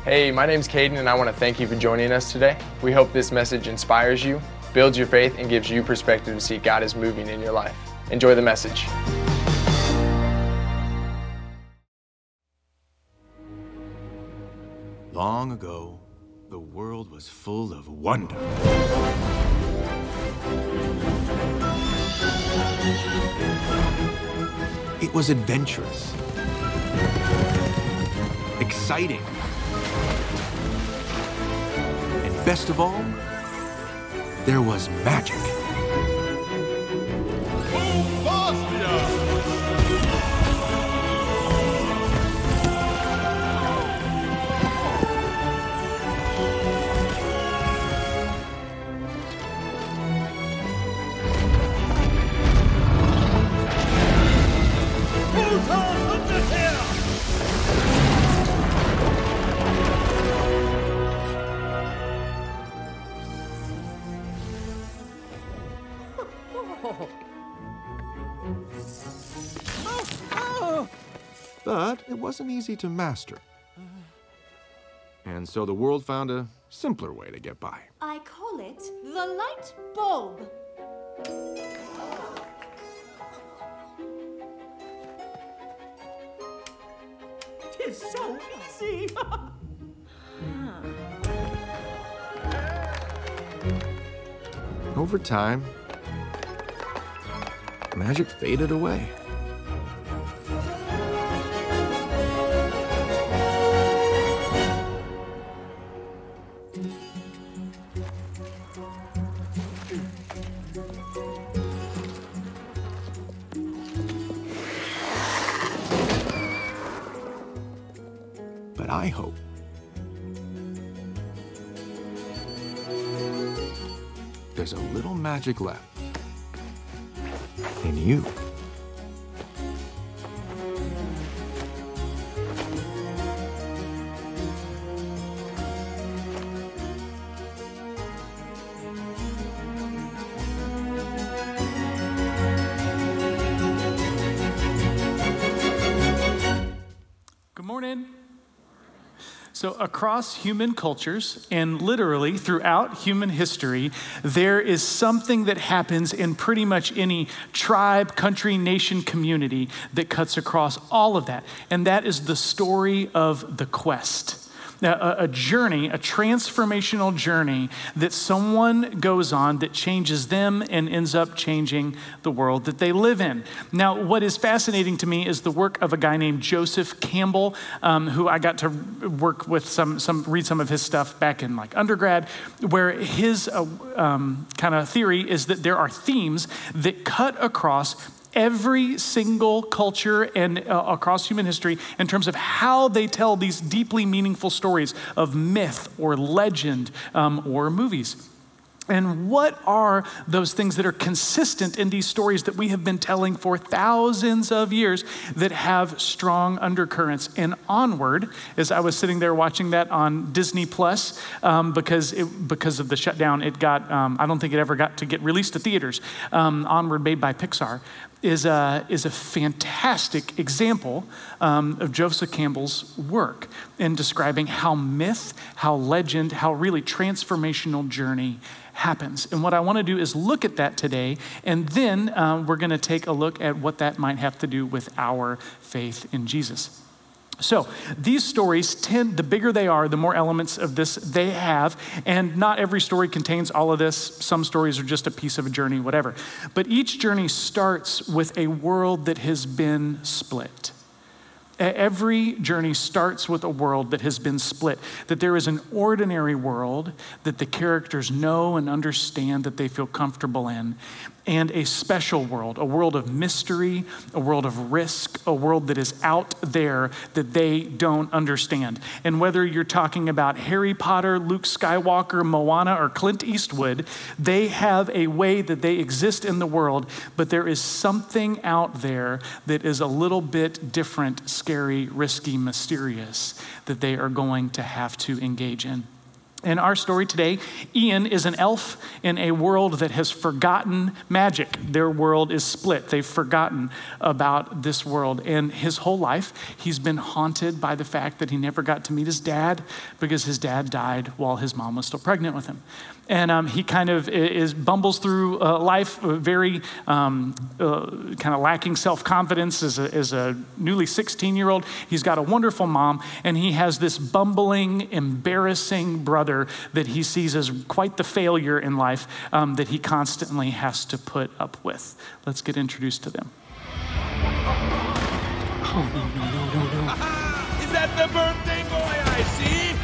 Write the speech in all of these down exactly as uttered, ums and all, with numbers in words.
Hey, my name's Caden, and I want to thank you for joining us today. We hope this message inspires you, builds your faith, and gives you perspective to see God is moving in your life. Enjoy the message. Long ago, the world was full of wonder. It was adventurous, exciting, and best of all, there was magic. But it wasn't easy to master. And so the world found a simpler way to get by. I call it the light bulb. It's so easy. Over time, magic faded away. But I hope there's a little magic left in you. Good morning. So across human cultures and literally throughout human history, there is something that happens in pretty much any tribe, country, nation, community that cuts across all of that. And that is the story of the quest. Now, a, a journey, a transformational journey that someone goes on that changes them and ends up changing the world that they live in. Now, what is fascinating to me is the work of a guy named Joseph Campbell, um, who I got to work with some, some, read some of his stuff back in like undergrad, where his uh, um, kind of theory is that there are themes that cut across every single culture and uh, across human history in terms of how they tell these deeply meaningful stories of myth or legend um, or movies. And what are those things that are consistent in these stories that we have been telling for thousands of years that have strong undercurrents? And Onward, as I was sitting there watching that on Disney Plus, um, because it, because of the shutdown, it got, um, I don't think it ever got to get released to theaters. Um, Onward, made by Pixar, is a, is a fantastic example um, of Joseph Campbell's work in describing how myth, how legend, how really transformational journey happens. And what I want to do is look at that today, and then uh, we're going to take a look at what that might have to do with our faith in Jesus. So these stories tend, the bigger they are, the more elements of this they have, and not every story contains all of this. Some stories are just a piece of a journey, whatever. But each journey starts with a world that has been split. Every journey starts with a world that has been split, that there is an ordinary world that the characters know and understand, that they feel comfortable in, and a special world, a world of mystery, a world of risk, a world that is out there that they don't understand. And whether you're talking about Harry Potter, Luke Skywalker, Moana, or Clint Eastwood, they have a way that they exist in the world, but there is something out there that is a little bit different, scary, risky, mysterious, that they are going to have to engage in. In our story today, Ian is an elf in a world that has forgotten magic. Their world is split. They've forgotten about this world. And his whole life, he's been haunted by the fact that he never got to meet his dad because his dad died while his mom was still pregnant with him. And um, he kind of is bumbles through uh, life, uh, very um, uh, kind of lacking self-confidence as a, as a newly sixteen-year-old. He's got a wonderful mom, and he has this bumbling, embarrassing brother that he sees as quite the failure in life um, that he constantly has to put up with. Let's get introduced to them. Oh, no, no, no, no, no. Is that the birthday boy I see?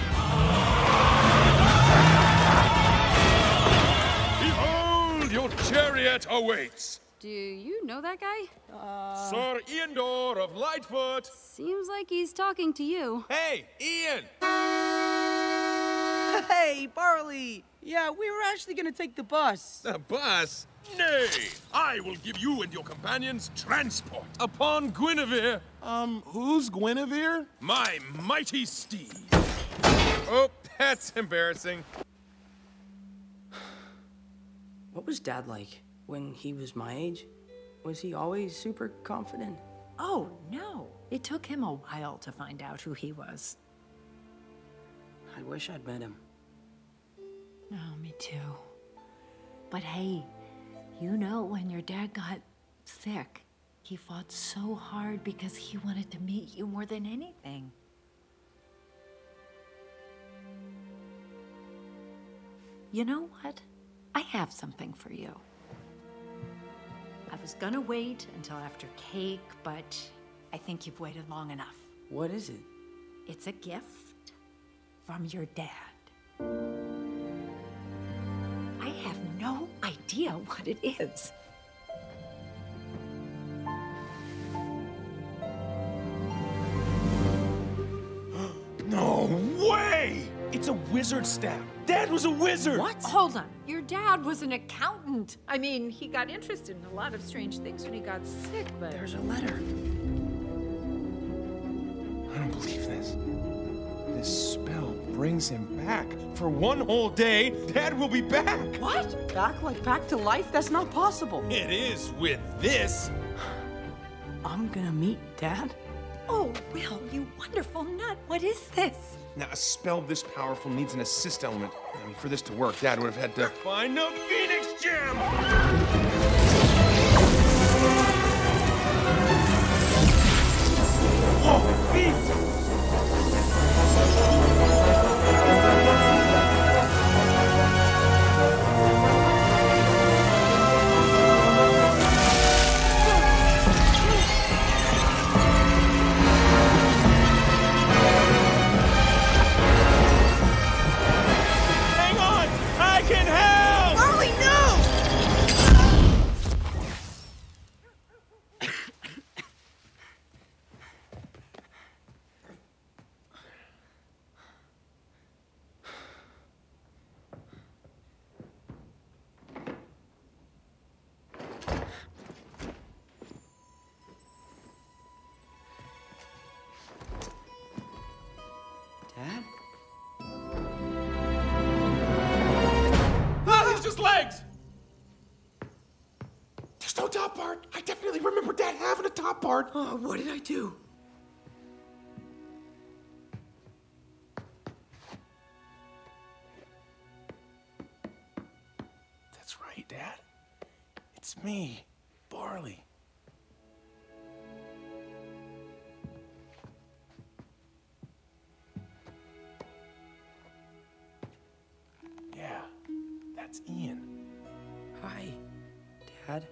Behold, your chariot awaits. Do you know that guy? Uh... Sir Iandor of Lightfoot. Seems like he's talking to you. Hey, Ian. Hey, Barley. Yeah, we were actually gonna take the bus. The bus? Nay, I will give you and your companions transport upon Guinevere. Um, who's Guinevere? My mighty steed. Oh, that's embarrassing. What was Dad like when he was my age? Was he always super confident? Oh, no. It took him a while to find out who he was. I wish I'd met him. Oh, me too. But hey, you know when your dad got sick, he fought so hard because he wanted to meet you more than anything. You know what? I have something for you. I was gonna wait until after cake, but I think you've waited long enough. What is it? It's a gift from your dad. I have no idea what it is. No way! It's a wizard staff. Dad was a wizard! What? Hold on. Your dad was an accountant. I mean, he got interested in a lot of strange things when he got sick, but... There's a letter. I don't believe this. This spell brings him back. For one whole day, Dad will be back! What? Back like back to life? That's not possible. It is with this. I'm gonna meet Dad? Oh, Will, you wonderful nut. What is this? Now, a spell this powerful needs an assist element. I mean, for this to work, Dad would have had to Find the Phoenix Gem! Oh, beat! Hang on! I can help! Barley, no! Dad? Ah, he's just legs! There's no top part. I definitely remember Dad having a top part. Oh, what did I do? That's right, Dad. It's me, Barley. Yeah, that's Ian. Hi, Dad.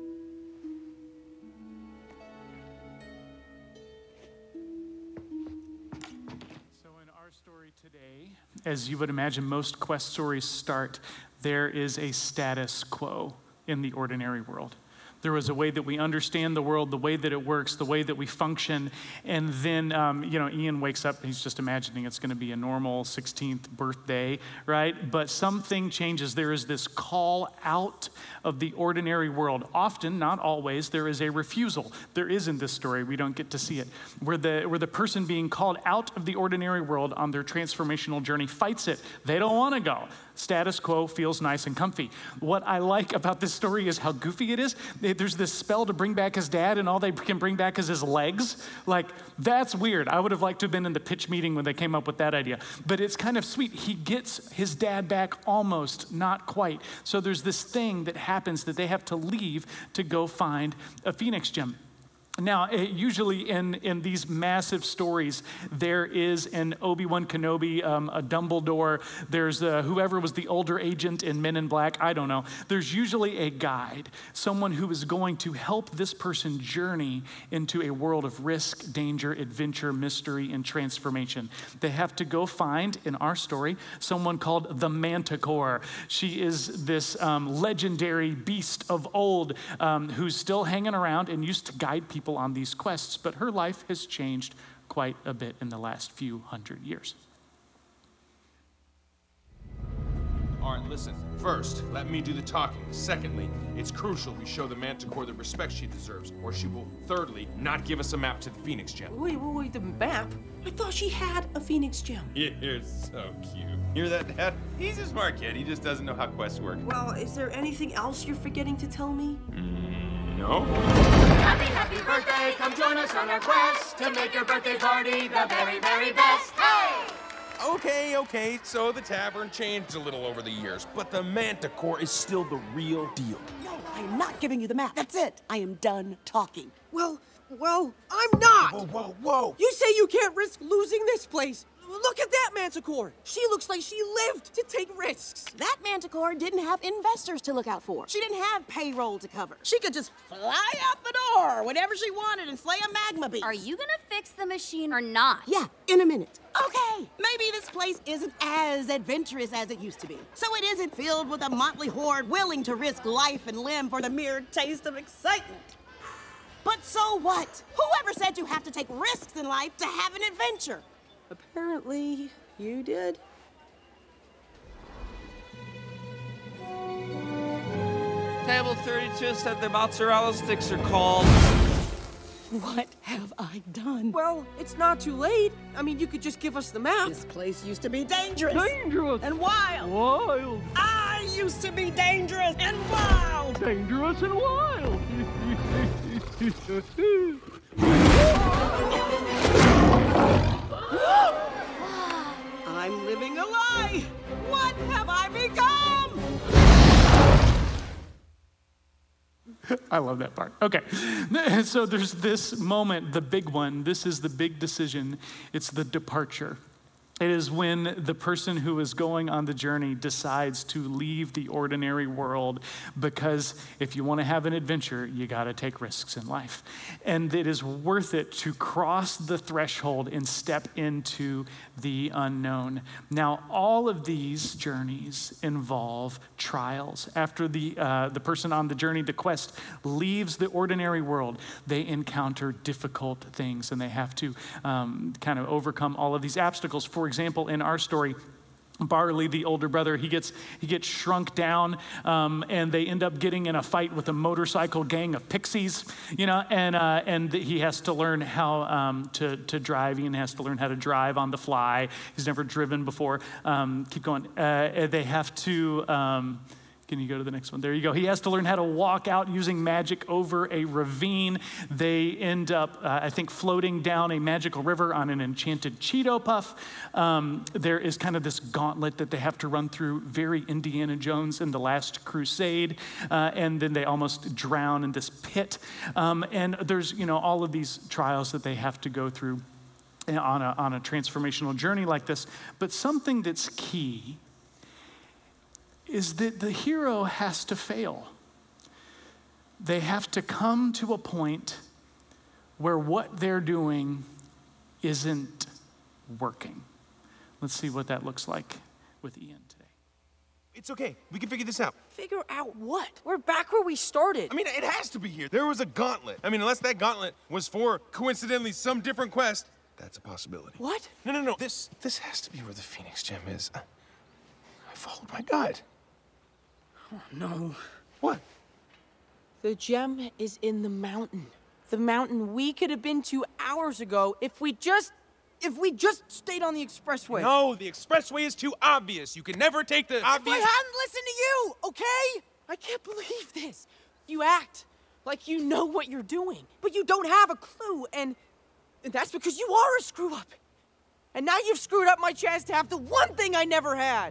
So in our story today, as you would imagine most quest stories start, there is a status quo in the ordinary world. There was a way that we understand the world, the way that it works, the way that we function. And then, um, you know, Ian wakes up, he's just imagining it's going to be a normal sixteenth birthday, right? But something changes. There is this call out of the ordinary world. Often, not always, there is a refusal. There is in this story, we don't get to see it, where the, where the person being called out of the ordinary world on their transformational journey fights it. They don't want to go. Status quo feels nice and comfy. What I like about this story is how goofy it is. There's this spell to bring back his dad, and all they can bring back is his legs. Like, that's weird. I would have liked to have been in the pitch meeting when they came up with that idea. But it's kind of sweet. He gets his dad back almost, not quite. So there's this thing that happens that they have to leave to go find a Phoenix gem. Now, usually in, in these massive stories, there is an Obi-Wan Kenobi, um, a Dumbledore, there's uh, whoever was the older agent in Men in Black, I don't know. There's usually a guide, someone who is going to help this person journey into a world of risk, danger, adventure, mystery, and transformation. They have to go find, in our story, someone called the Manticore. She is this um, legendary beast of old um, who's still hanging around and used to guide people on these quests, but her life has changed quite a bit in the last few hundred years. All right, listen. First, let me do the talking. Secondly, it's crucial we show the Manticore the respect she deserves, or she will, thirdly, not give us a map to the Phoenix Gem. Wait, wait, wait, the map? I thought she had a Phoenix Gem. You're so cute. Hear that, Dad? He's a smart kid. He just doesn't know how quests work. Well, is there anything else you're forgetting to tell me? Mm, no. Happy, happy birthday! Come join us on our quest to make your birthday party the very, very best. Hey! Okay, okay, so the tavern changed a little over the years, but the Manticore is still the real deal. No, I am not giving you the map. That's it. I am done talking. Well, well, I'm not! Whoa, whoa, whoa! You say you can't risk losing this place. Look at that Manticore. She looks like she lived to take risks. That Manticore didn't have investors to look out for. She didn't have payroll to cover. She could just fly out the door whenever she wanted and slay a magma beast. Are you gonna fix the machine or not? Yeah, in a minute. Okay, maybe this place isn't as adventurous as it used to be. So it isn't filled with a motley horde willing to risk life and limb for the mere taste of excitement. But so what? Whoever said you have to take risks in life to have an adventure? Apparently, you did. Table thirty-two said the mozzarella sticks are called... What have I done? Well, it's not too late. I mean, you could just give us the map. This place used to be dangerous. Dangerous. And wild. Wild. I used to be dangerous and wild. Dangerous and wild. I'm living a lie. What have I become? I love that part. Okay, so there's this moment, the big one. This is the big decision. It's the departure. It is when the person who is going on the journey decides to leave the ordinary world, because if you want to have an adventure, you got to take risks in life. And it is worth it to cross the threshold and step into the unknown. Now, all of these journeys involve trials. After the, uh, the person on the journey, the quest, leaves the ordinary world, they encounter difficult things, and they have to um, kind of overcome all of these obstacles. For example, in our story, Barley, the older brother, he gets he gets shrunk down, um, and they end up getting in a fight with a motorcycle gang of pixies, you know, and uh, and he has to learn how um, to to drive. Ian has to learn how to drive on the fly. He's never driven before. Um, keep going. Uh, they have to. Um, Can you go to the next one? There you go. He has to learn how to walk out using magic over a ravine. They end up, uh, I think, floating down a magical river on an enchanted Cheeto Puff. Um, there is kind of this gauntlet that they have to run through, very Indiana Jones in The Last Crusade. Uh, and then they almost drown in this pit. Um, and there's, you know, all of these trials that they have to go through on a, on a transformational journey like this. But something that's key is that the hero has to fail. They have to come to a point where what they're doing isn't working. Let's see what that looks like with Ian today. It's okay. We can figure this out. Figure out what? We're back where we started. I mean, it has to be here. There was a gauntlet. I mean, unless that gauntlet was for, coincidentally, some different quest, that's a possibility. What? No, no, no. This this has to be where the Phoenix Gem is. I, I followed my guide. Oh, no. What? The gem is in the mountain. The mountain we could have been to hours ago if we just... If we just stayed on the expressway. No, the expressway is too obvious. You can never take the obvious... If I hadn't listened to you, okay? I can't believe this. You act like you know what you're doing, but you don't have a clue, and, and that's because you are a screw-up. And now you've screwed up my chance to have the one thing I never had.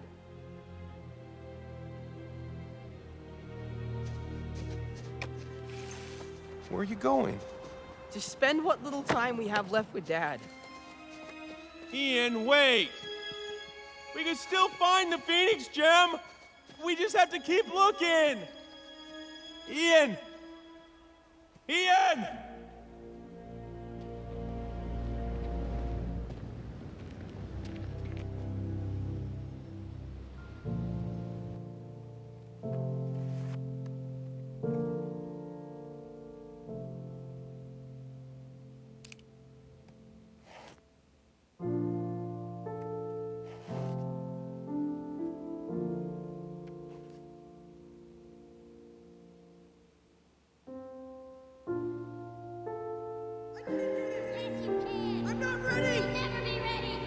Where are you going? To spend what little time we have left with Dad. Ian, wait! We can still find the Phoenix Gem! We just have to keep looking! Ian! Ian! I'm not ready! Never be ready.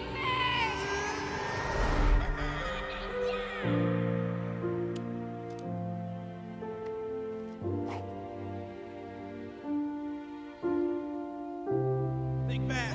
Think back.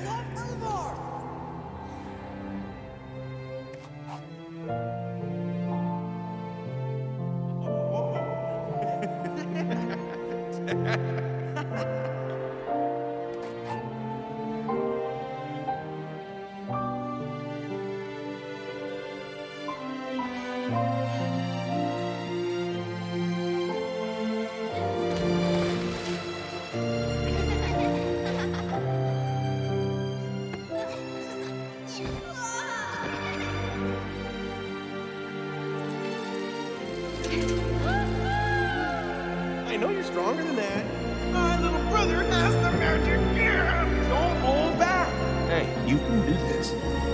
I know you're stronger than that. My little brother has the magic gift! Don't hold back! Hey, you can do this.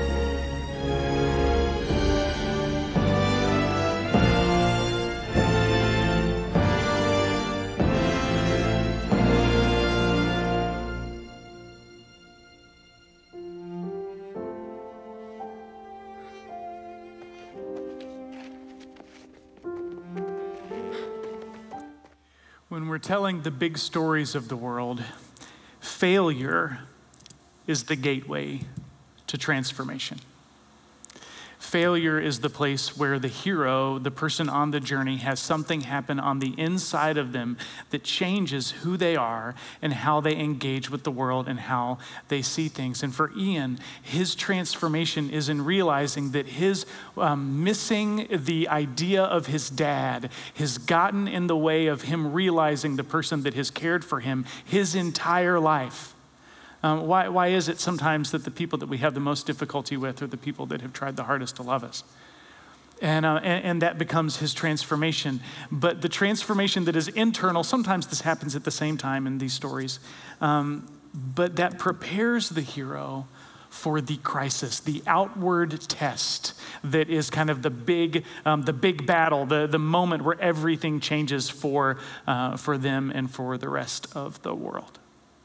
When we're telling the big stories of the world, failure is the gateway to transformation. Failure is the place where the hero, the person on the journey, has something happen on the inside of them that changes who they are and how they engage with the world and how they see things. And for Ian, his transformation is in realizing that his um, missing the idea of his dad has gotten in the way of him realizing the person that has cared for him his entire life. Um, why, why is it sometimes that the people that we have the most difficulty with are the people that have tried the hardest to love us? And, uh, and, and that becomes his transformation. But the transformation that is internal, sometimes this happens at the same time in these stories, um, but that prepares the hero for the crisis, the outward test that is kind of the big, um, the big battle, the, the moment where everything changes for, uh, for them and for the rest of the world.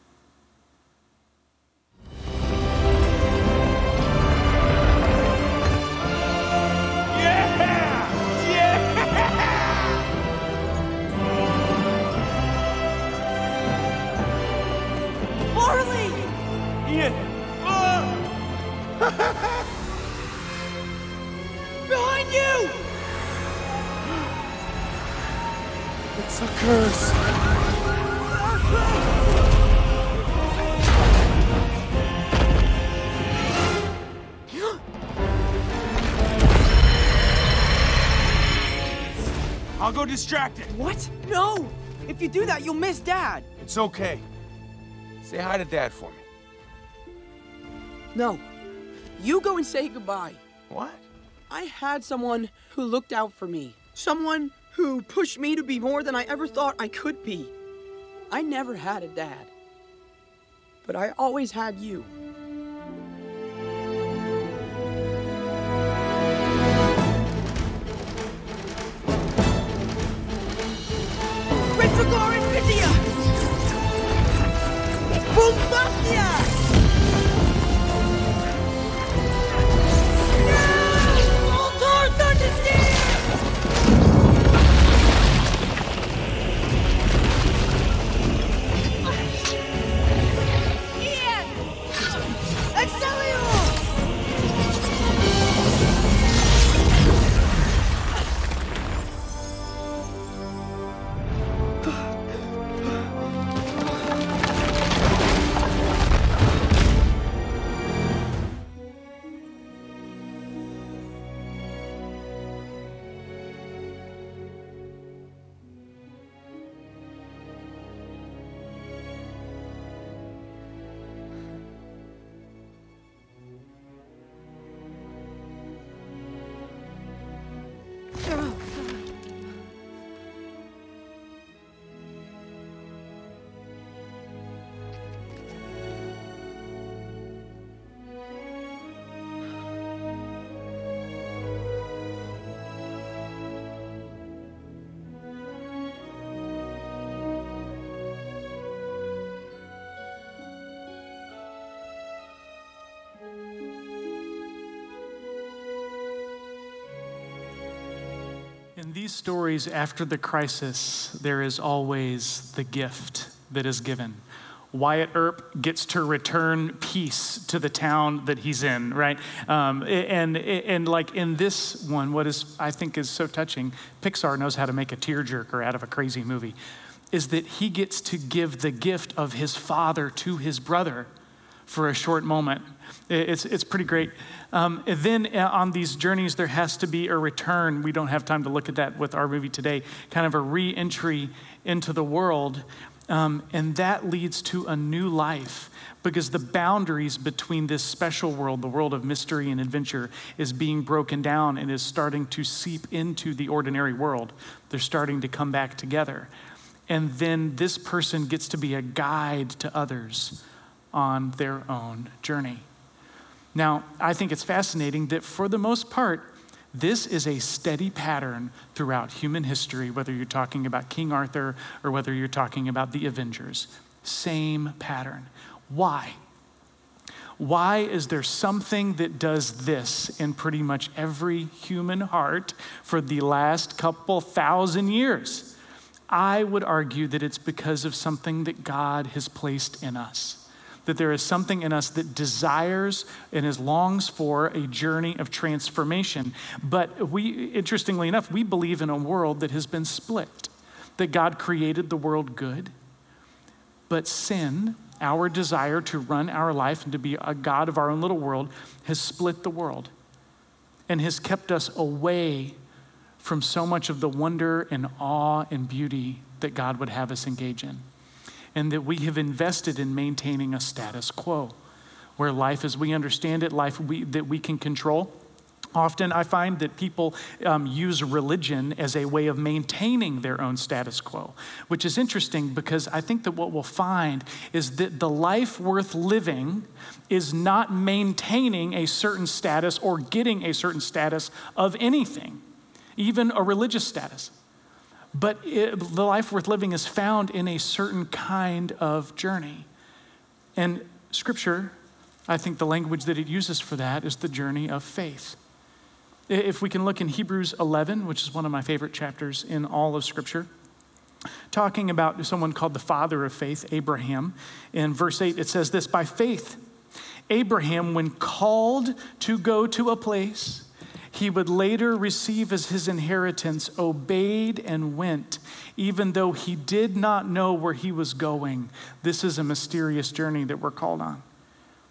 Ian! Oh! Behind you! It's a curse. I'll go distract it. What? No! If you do that, you'll miss Dad. It's okay. Say hi to Dad for me. No. You go and say goodbye. What? I had someone who looked out for me. Someone who pushed me to be more than I ever thought I could be. I never had a dad, but I always had you. Retrogor Invidia! Bombastia! No! Ultor Thundersteer! Ian! Excellior! In these stories after the crisis, there is always the gift that is given. Wyatt Earp gets to return peace to the town that he's in, right? Um, and, and like in this one, what is I think is so touching, Pixar knows how to make a tearjerker out of a crazy movie, is that he gets to give the gift of his father to his brother for a short moment. It's, it's pretty great. Um, and then on these journeys, there has to be a return. We don't have time to look at that with our movie today, kind of a re-entry into the world. Um, and that leads to a new life because the boundaries between this special world, the world of mystery and adventure, is being broken down and is starting to seep into the ordinary world. They're starting to come back together. And then this person gets to be a guide to others on their own journey. Now, I think it's fascinating that for the most part, this is a steady pattern throughout human history, whether you're talking about King Arthur or whether you're talking about the Avengers. Same pattern. Why? Why is there something that does this in pretty much every human heart for the last couple thousand years? I would argue that it's because of something that God has placed in us. That there is something in us that desires and is longs for a journey of transformation. But we, interestingly enough, we believe in a world that has been split. That God created the world good, but sin, our desire to run our life and to be a God of our own little world, has split the world and has kept us away from so much of the wonder and awe and beauty that God would have us engage in. And that we have invested in maintaining a status quo, where life as we understand it, life we, that we can control. Often I find that people um, use religion as a way of maintaining their own status quo, which is interesting because I think that what we'll find is that the life worth living is not maintaining a certain status or getting a certain status of anything, even a religious status. But it, the life worth living is found in a certain kind of journey. And Scripture, I think the language that it uses for that is the journey of faith. If we can look in Hebrews eleven, which is one of my favorite chapters in all of Scripture, talking about someone called the father of faith, Abraham. In verse eight, it says this, by faith, Abraham, when called to go to a place he would later receive as his inheritance, obeyed and went, even though he did not know where he was going. This is a mysterious journey that we're called on.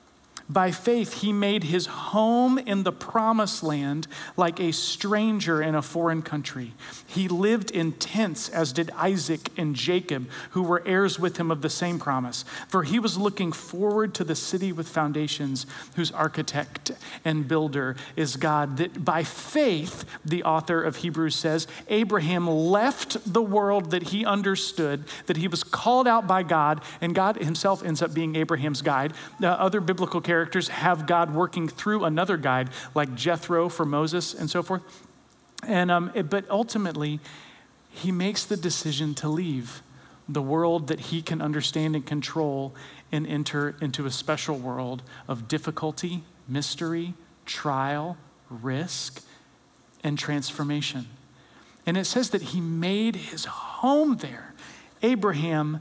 By faith, he made his home in the promised land like a stranger in a foreign country. He lived in tents, as did Isaac and Jacob, who were heirs with him of the same promise. For he was looking forward to the city with foundations, whose architect and builder is God. That by faith, the author of Hebrews says, Abraham left the world that he understood, that he was called out by God, and God himself ends up being Abraham's guide. Uh, other biblical characters Characters have God working through another guide, like Jethro for Moses and so forth. And um, it, but ultimately, he makes the decision to leave the world that he can understand and control and enter into a special world of difficulty, mystery, trial, risk, and transformation. And it says that he made his home there. Abraham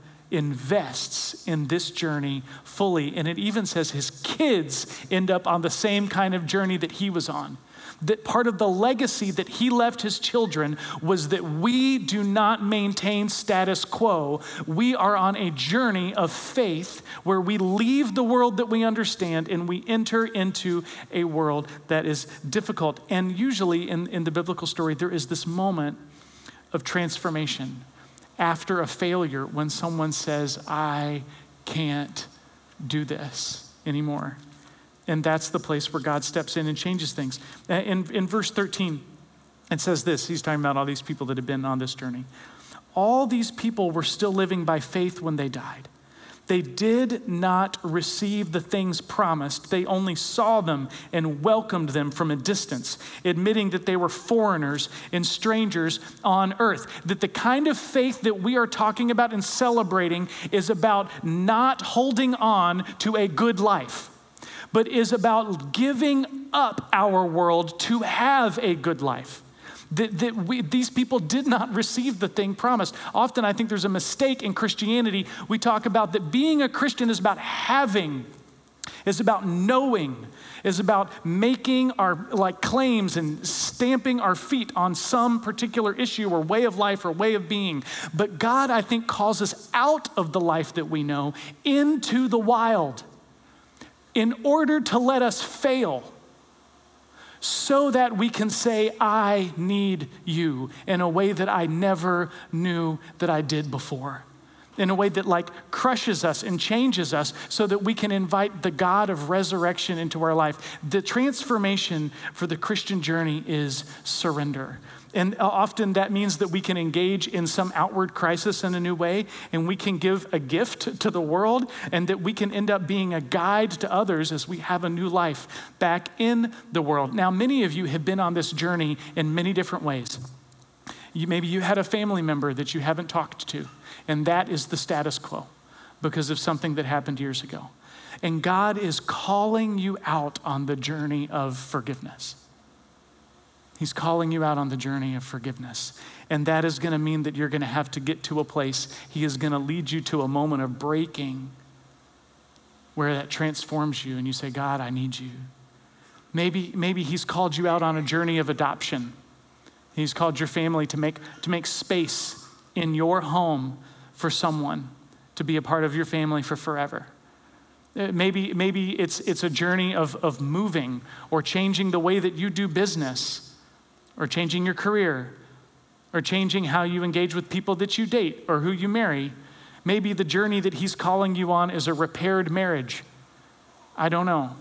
invests in this journey fully. And it even says his kids end up on the same kind of journey that he was on. That part of the legacy that he left his children was that we do not maintain status quo. We are on a journey of faith where we leave the world that we understand and we enter into a world that is difficult. And usually in, in the biblical story, there is this moment of transformation after a failure when someone says, I can't do this anymore. And that's the place where God steps in and changes things. In, in verse thirteen, it says this, he's talking about all these people that have been on this journey. All these people were still living by faith when they died. They did not receive the things promised. They only saw them and welcomed them from a distance, admitting that they were foreigners and strangers on earth. That the kind of faith that we are talking about and celebrating is about not holding on to a good life, but is about giving up our world to have a good life. That, that we, these people did not receive the thing promised. Often I think there's a mistake in Christianity. We talk about that being a Christian is about having, is about knowing, is about making our like claims and stamping our feet on some particular issue or way of life or way of being. But God, I think, calls us out of the life that we know into the wild in order to let us fail, so that we can say, I need you in a way that I never knew that I did before. In a way that like crushes us and changes us so that we can invite the God of resurrection into our life. The transformation for the Christian journey is surrender. And often that means that we can engage in some outward crisis in a new way, and we can give a gift to the world, and that we can end up being a guide to others as we have a new life back in the world. Now, many of you have been on this journey in many different ways. You, maybe you had a family member that you haven't talked to, and that is the status quo because of something that happened years ago. And God is calling you out on the journey of forgiveness. He's calling you out on the journey of forgiveness. And that is going to mean that you're going to have to get to a place. He is going to lead you to a moment of breaking where that transforms you and you say, God, I need you. Maybe, maybe he's called you out on a journey of adoption. He's called your family to make, to make space in your home for someone to be a part of your family for forever. Maybe, maybe it's, it's a journey of, of moving or changing the way that you do business, or changing your career, or changing how you engage with people that you date or who you marry. Maybe the journey that he's calling you on is a repaired marriage. I don't know.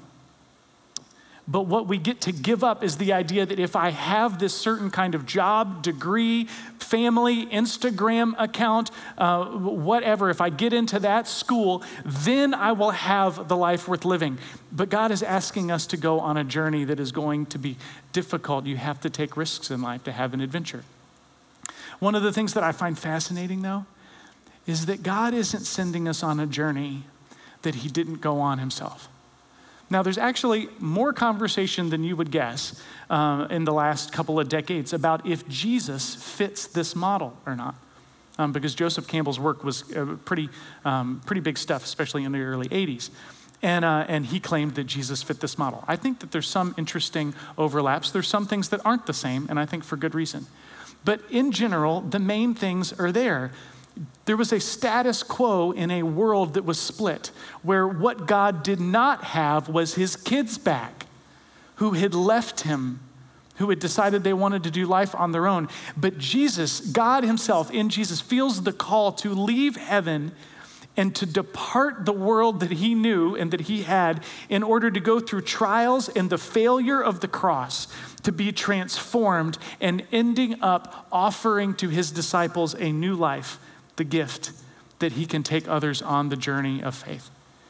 But what we get to give up is the idea that if I have this certain kind of job, degree, family, Instagram account, uh, whatever, if I get into that school, then I will have the life worth living. But God is asking us to go on a journey that is going to be difficult. You have to take risks in life to have an adventure. One of the things that I find fascinating, though, is that God isn't sending us on a journey that he didn't go on himself. Now, there's actually more conversation than you would guess uh, in the last couple of decades about if Jesus fits this model or not. Um, because Joseph Campbell's work was uh, pretty, um, pretty big stuff, especially in the early eighties. And, uh, and he claimed that Jesus fit this model. I think that there's some interesting overlaps. There's some things that aren't the same, and I think for good reason. But in general, the main things are there. There was a status quo in a world that was split, where what God did not have was his kids back, who had left him, who had decided they wanted to do life on their own. But Jesus, God himself in Jesus, feels the call to leave heaven and to depart the world that he knew and that he had in order to go through trials and the failure of the cross to be transformed and ending up offering to his disciples a new life, the gift that he can take others on the journey of faith.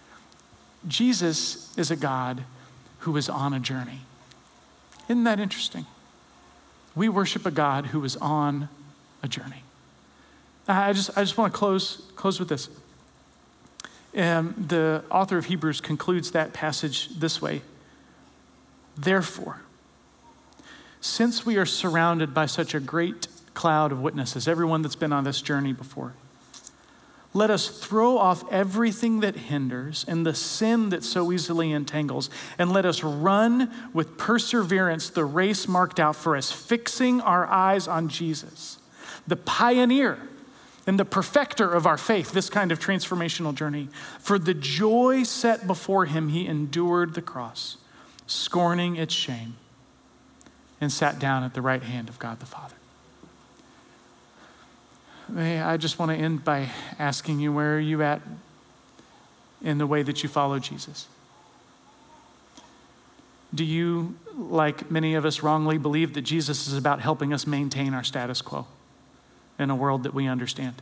Jesus is a God who is on a journey. Isn't that interesting? We worship a God who is on a journey. I just, I just want to close, close with this. Um, the author of Hebrews concludes that passage this way. Therefore, since we are surrounded by such a great cloud of witnesses, everyone that's been on this journey before, let us throw off everything that hinders and the sin that so easily entangles, and let us run with perseverance the race marked out for us, fixing our eyes on Jesus, the pioneer and the perfecter of our faith, this kind of transformational journey. For the joy set before him, he endured the cross, scorning its shame, and sat down at the right hand of God the Father. I just want to end by asking you, where are you at in the way that you follow Jesus? Do you, like many of us, wrongly believe that Jesus is about helping us maintain our status quo in a world that we understand?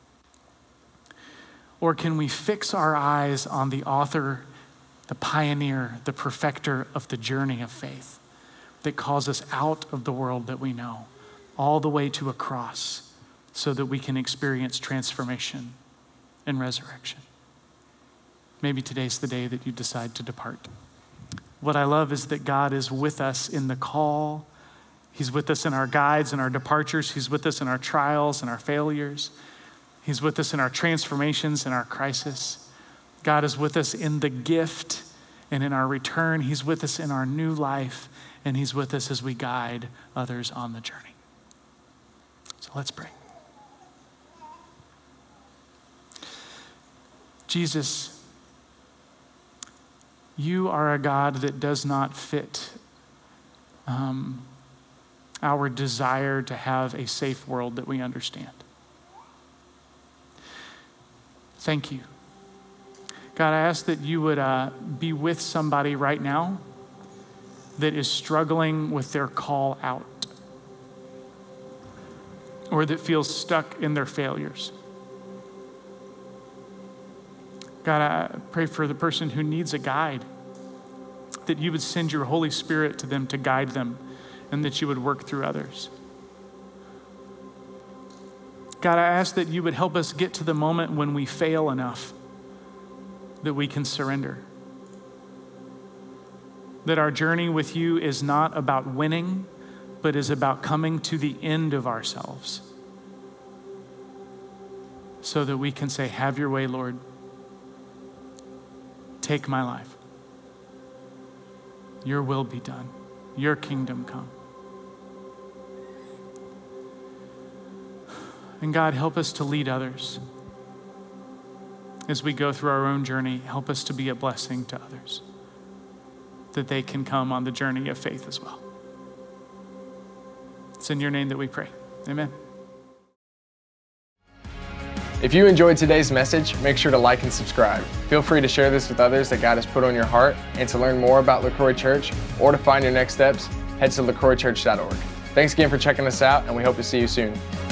Or can we fix our eyes on the author, the pioneer, the perfecter of the journey of faith that calls us out of the world that we know, all the way to a cross, so that we can experience transformation and resurrection? Maybe today's the day that you decide to depart. What I love is that God is with us in the call. He's with us in our guides and our departures. He's with us in our trials and our failures. He's with us in our transformations and our crisis. God is with us in the gift and in our return. He's with us in our new life, and he's with us as we guide others on the journey. So let's pray. Jesus, you are a God that does not fit um, our desire to have a safe world that we understand. Thank you. God, I ask that you would uh, be with somebody right now that is struggling with their call out, or that feels stuck in their failures. God, I pray for the person who needs a guide, that you would send your Holy Spirit to them to guide them, and that you would work through others. God, I ask that you would help us get to the moment when we fail enough that we can surrender. That our journey with you is not about winning, but is about coming to the end of ourselves, so that we can say, have your way, Lord. Take my life. Your will be done. Your kingdom come. And God, help us to lead others. As we go through our own journey, help us to be a blessing to others, that they can come on the journey of faith as well. It's in your name that we pray. Amen. If you enjoyed today's message, make sure to like and subscribe. Feel free to share this with others that God has put on your heart. And to learn more about LaCroix Church or to find your next steps, head to lacroix church dot org. Thanks again for checking us out, and we hope to see you soon.